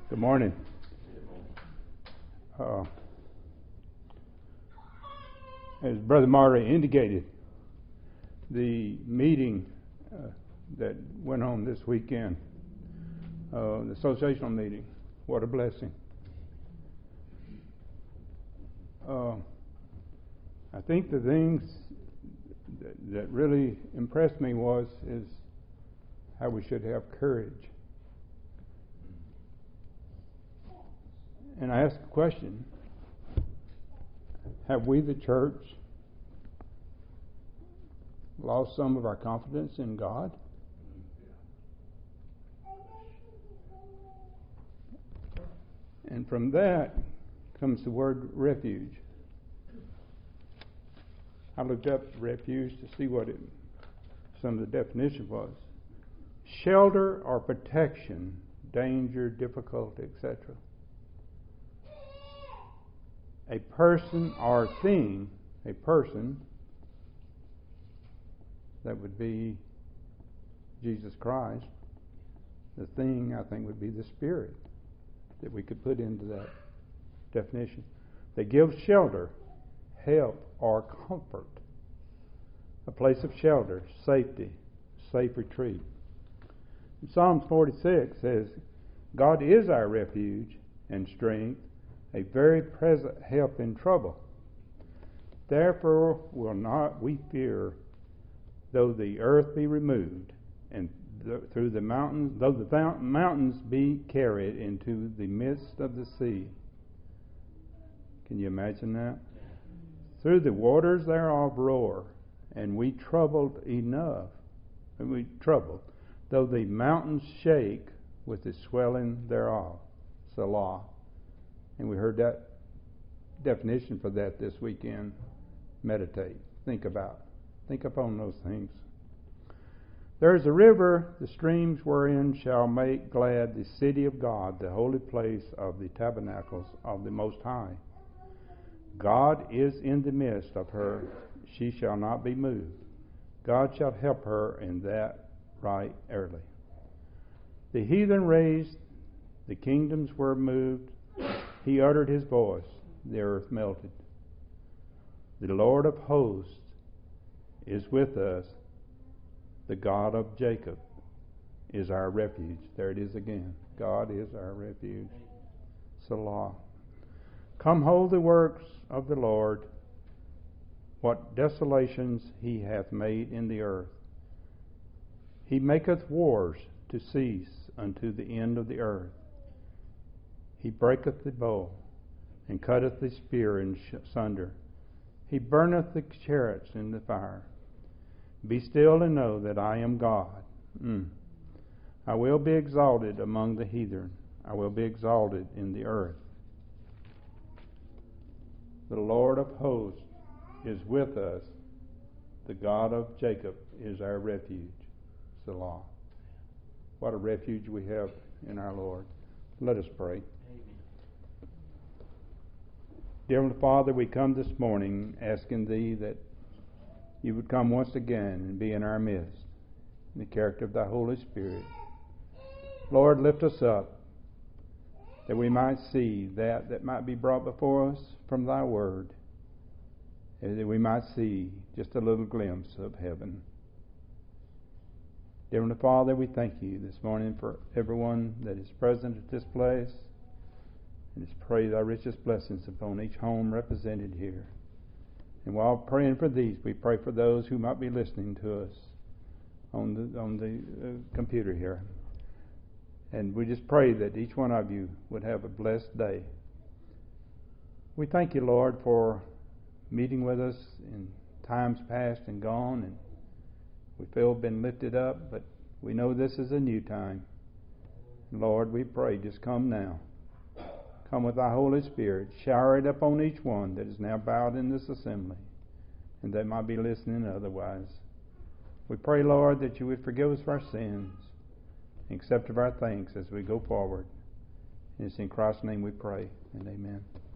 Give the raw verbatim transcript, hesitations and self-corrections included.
Good morning. Uh, as Brother Marley indicated, the meeting uh, that went on this weekend, uh, the associational meeting, what a blessing. Uh, I think the things that, that really impressed me was is how we should have courage. And I asked the question, have we, the church, lost some of our confidence in God? And from that comes the word refuge. I looked up refuge to see what it, some of the definition was. Shelter or protection, danger, difficulty, et cetera. A person or thing, a person, that would be Jesus Christ. The thing, I think, would be the Spirit that we could put into that definition. They give shelter, help, or comfort. A place of shelter, safety, safe retreat. Psalms forty-six says, God is our refuge and strength, a very present help in trouble. Therefore will not we fear, though the earth be removed, and th- through the mountains, though the th- mountains be carried into the midst of the sea. Can you imagine that? Through the waters thereof roar, and we troubled enough, and we troubled, though the mountains shake with the swelling thereof. Selah. And we heard that definition for that this weekend. Meditate. Think about. Think upon those things. There is a river, the streams wherein shall make glad the city of God, the holy place of the tabernacles of the Most High. God is in the midst of her, she shall not be moved. God shall help her in that right early. The heathen raised, the kingdoms were moved. He uttered his voice, the earth melted. The Lord of hosts is with us. The God of Jacob is our refuge. There it is again. God is our refuge. Selah. Come hold the works of the Lord, what desolations he hath made in the earth. He maketh wars to cease unto the end of the earth. He breaketh the bow, and cutteth the spear in sunder. He burneth the chariots in the fire. Be still and know that I am God. Mm. I will be exalted among the heathen. I will be exalted in the earth. The Lord of hosts is with us. The God of Jacob is our refuge. Selah. What a refuge we have in our Lord. Let us pray. Dear Heavenly Father, we come this morning asking Thee that You would come once again and be in our midst in the character of Thy Holy Spirit. Lord, lift us up that we might see that that might be brought before us from Thy Word, and that we might see just a little glimpse of heaven. Dear Heavenly Father, we thank You this morning for everyone that is present at this place. And just pray Thy richest blessings upon each home represented here. And while praying for these, we pray for those who might be listening to us on the on the uh, computer here. And we just pray that each one of you would have a blessed day. We thank You, Lord, for meeting with us in times past and gone, and we feel been lifted up, but we know this is a new time. Lord, we pray, just come now. Come with Thy Holy Spirit. Shower it upon each one that is now bowed in this assembly, and they might be listening otherwise. We pray, Lord, that You would forgive us for our sins and accept of our thanks as we go forward. And it's in Christ's name we pray, and amen.